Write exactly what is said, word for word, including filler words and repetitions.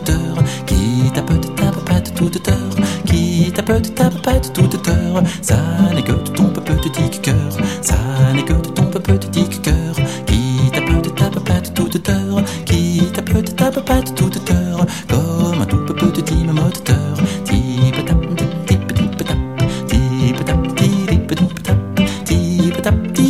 moteur, qui tape de ta papate toute heure, qui tape de ta papate toute heure. Ça n'est que de ton petit cœur, ça n'est que de ton petit cœur, qui tape de ta papate toute heure, qui tape de ta papate toute heure, comme un tout petit moteur. Tip tap tip tip tap, tip tap tip tip tap, tip tap tip.